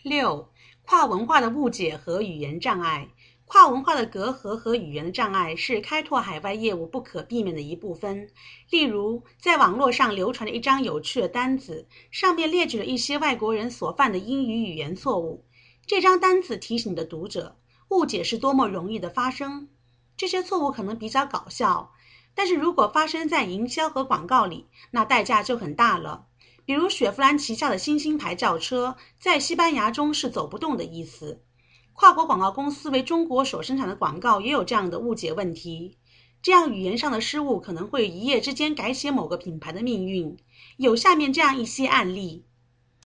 6. 跨文化的误解和语言障碍。跨文化的隔阂和语言的障碍是开拓海外业务不可避免的一部分。例如，在网络上流传着一张有趣的单子，上面列举了一些外国人所犯的英语语言错误。这张单子提醒你的读者，误解是多么容易的发生。这些错误可能比较搞笑，但是如果发生在营销和广告里，那代价就很大了。比如雪佛兰旗下的新兴牌轿车，在西班牙中是走不动的意思。跨国广告公司为中国所生产的广告也有这样的误解问题。这样语言上的失误可能会一夜之间改写某个品牌的命运。有下面这样一些案例。